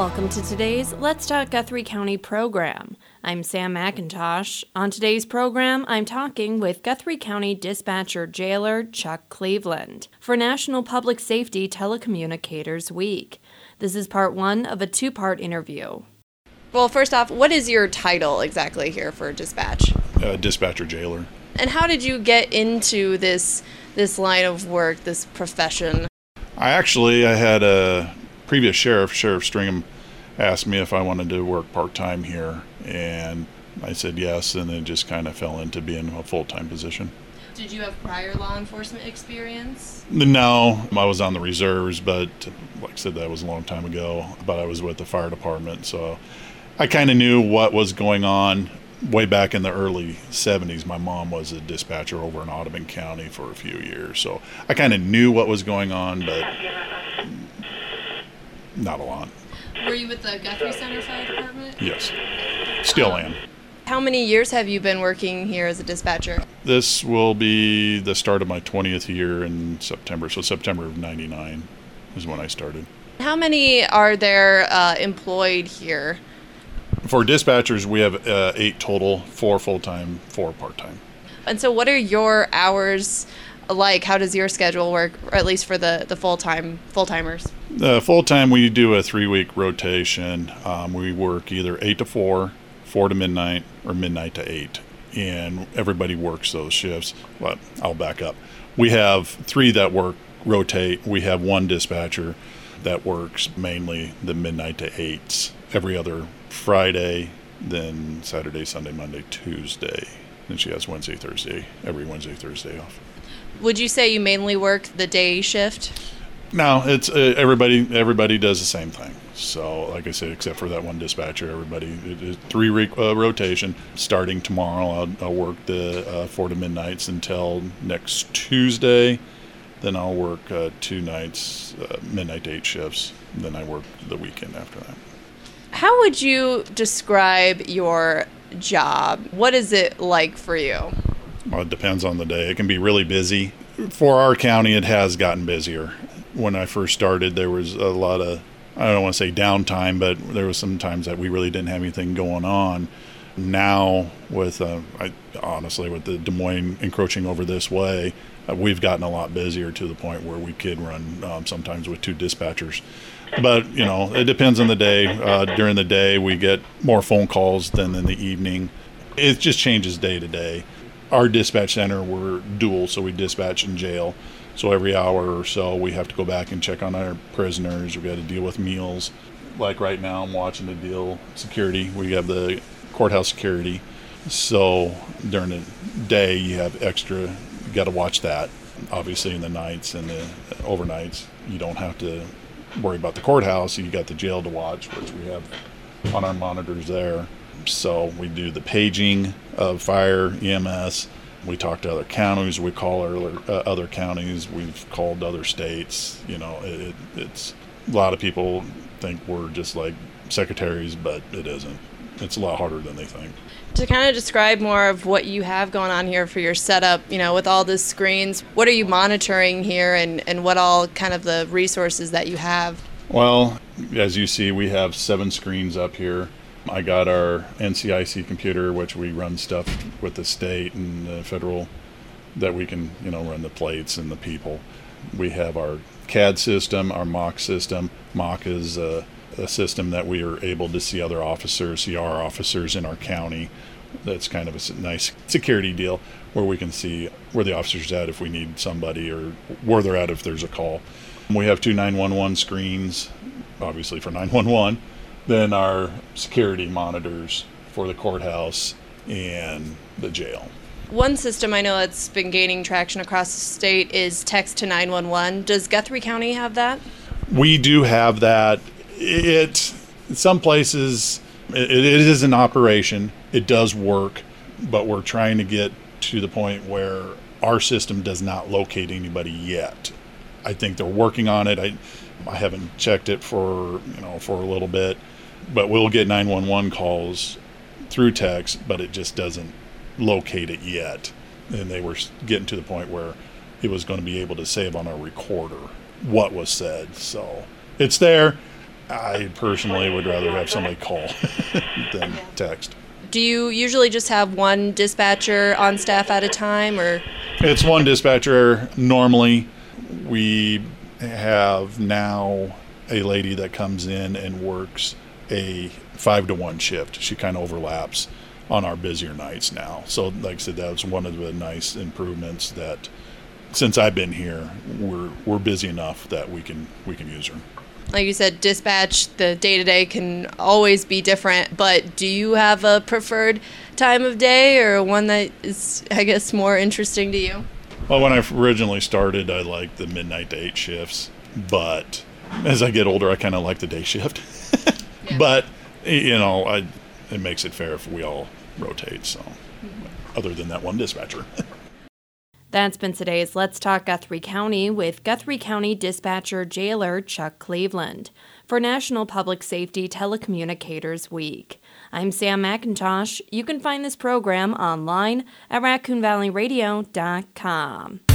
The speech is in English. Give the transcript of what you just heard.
Welcome to today's Let's Talk Guthrie County program. I'm Sam McIntosh. On today's program, I'm talking with Guthrie County Dispatcher Jailer Chuck Cleveland for National Public Safety Telecommunicators Week. This is part one of a two-part interview. Well, first off, what is your title exactly here for dispatch? Dispatcher Jailer. And how did you get into this line of work, this profession? I had a previous Sheriff Stringham, asked me if I wanted to work part-time here, and I said yes, and it just kind of fell into being a full-time position. Did you have prior law enforcement experience? No, I was on the reserves, but like I said, that was a long time ago, but I was with the fire department, so I kind of knew what was going on. Way back in the early 70s, my mom was a dispatcher over in Audubon County for a few years, so I kind of knew what was going on, but not a lot. Were you with the Guthrie Center Fire Department? Yes, still am. How many years have you been working here as a dispatcher? This will be the start of my 20th year in September, so September of 99 is when I started. How many are there employed here? For dispatchers, we have 8 total, 4 full-time, 4 part-time. And so what are your hours like? How does your schedule work, or at least for the full-timers? Full-time, we do a 3-week rotation. We work either 8 to 4, 4 to midnight, or midnight to 8. And everybody works those shifts. But I'll back up. We have 3 that rotate. We have 1 dispatcher that works mainly the midnight to 8s every other Friday, then Saturday, Sunday, Monday, Tuesday. Then she has Wednesday, Thursday, every Wednesday, Thursday off. Would you say you mainly work the day shift? No, it's everybody does the same thing. So, like I said, except for that 1 dispatcher, everybody, it is 3-week rotation. Starting tomorrow, I'll work the 4 to midnights until next Tuesday. Then I'll work 2 nights, midnight to 8 shifts. Then I work the weekend after that. How would you describe your job? What is it like for you? Well, it depends on the day. It can be really busy. For our county, it has gotten busier. When I first started, there was a lot of, I don't want to say downtime, but there was some times that we really didn't have anything going on. Now, with with the Des Moines encroaching over this way, we've gotten a lot busier to the point where we could run sometimes with 2 dispatchers. But, it depends on the day. During the day, we get more phone calls than in the evening. It just changes day to day. Our dispatch center, we're dual, so we dispatch in jail. So every hour or so, we have to go back and check on our prisoners. We've got to deal with meals. Like right now, I'm watching the deal security. We have the courthouse security. So during the day, you have extra, you got to watch that. Obviously, in the nights and the overnights, you don't have to worry about the courthouse. You got the jail to watch, which we have on our monitors there. So we do the paging of fire, EMS. We talk to other counties. We call other counties. We've called other states. It's a lot of people think we're just like secretaries, but it isn't. It's a lot harder than they think. To kind of describe more of what you have going on here for your setup, with all the screens, what are you monitoring here and what all kind of the resources that you have? Well, as you see, we have 7 screens up here. I got our NCIC computer, which we run stuff with the state and the federal that we can, run the plates and the people. We have our CAD system, our MOC system. MOC is a system that we are able to see other officers, see our officers in our county. That's kind of a nice security deal where we can see where the officer's at if we need somebody or where they're at if there's a call. We have 2 911 screens, obviously for 911. Then our security monitors for the courthouse and the jail. One system I know that's been gaining traction across the state is text to 911. Does Guthrie County have that? We do have that. Some places, it is an operation. It does work, but we're trying to get to the point where our system does not locate anybody yet. I think they're working on it. I haven't checked it for a little bit, but we'll get 911 calls through text, but it just doesn't locate it yet. And they were getting to the point where it was going to be able to save on a recorder what was said. So it's there. I personally would rather have somebody call than text. Do you usually just have one dispatcher on staff at a time, or? It's one dispatcher normally. We have now a lady that comes in and works a 5-to-1 shift. She kind of overlaps on our busier nights now. So like I said, that's one of the nice improvements that since I've been here, we're busy enough that we can use her. Like you said, dispatch, the day-to-day can always be different, but do you have a preferred time of day or one that is, I guess, more interesting to you? Well, when I originally started, I liked the midnight to 8 shifts, but as I get older, I kind of like the day shift. Yeah. But, it makes it fair if we all rotate, so other than that one dispatcher. That's been today's Let's Talk Guthrie County with Guthrie County Dispatcher Jailer Chuck Cleveland for National Public Safety Telecommunicators Week. I'm Sam McIntosh. You can find this program online at RaccoonValleyRadio.com.